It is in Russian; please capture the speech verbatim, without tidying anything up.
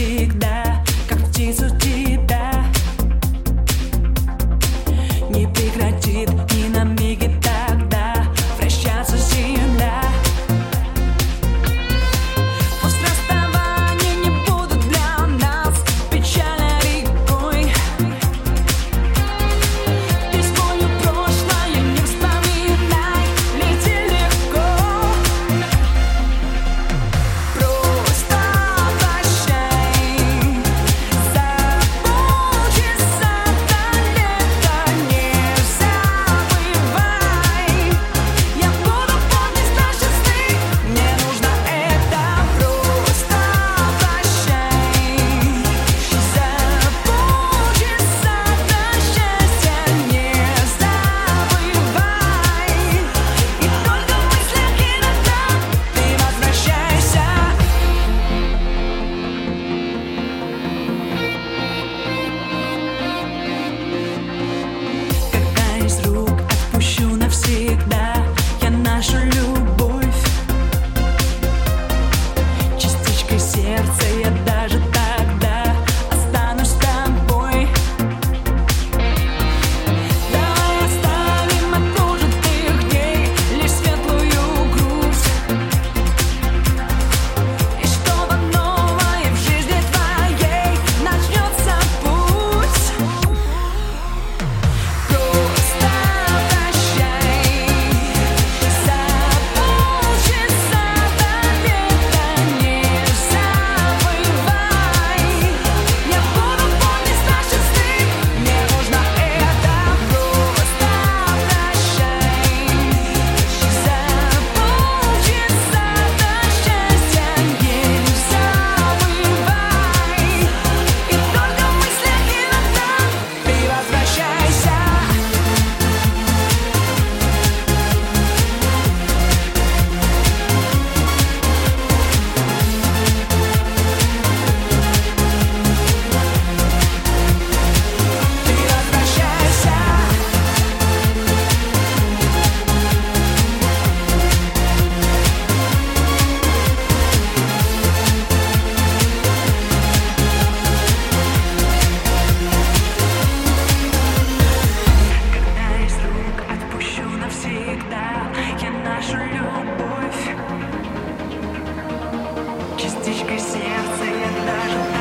навсегда, как птицу тебя не прекратит ни на миг, тогда вращаться земля. Пусть расставания не будут для нас печальной рекой. Песною прошлое не вспоминай, лети легко. Просто прощай, забудется до лета, не забывай. Я буду помнить наши сны, мне нужно это. Просто прощай, забудется до счастья, не забывай. И только в мыслях иногда ты возвращайся. Когда из рук отпущу навсегда я нашу любовь, частичкой сердца я даже тогда останусь с тобой. Давай оставим от прожитых дней лишь светлую грусть, и чтобы новое в жизни твоей начнется путь. Просто прощай, забудется до лета, не забывай. Я буду помнить наши сны, мне нужно это. Просто прощай, забудется до счастья, не забывай. И только в мыслях иногда ты возвращайся. Ты возвращайся. Когда из рук отпущу навсегда я нашу любовь, частичкой сердца я даже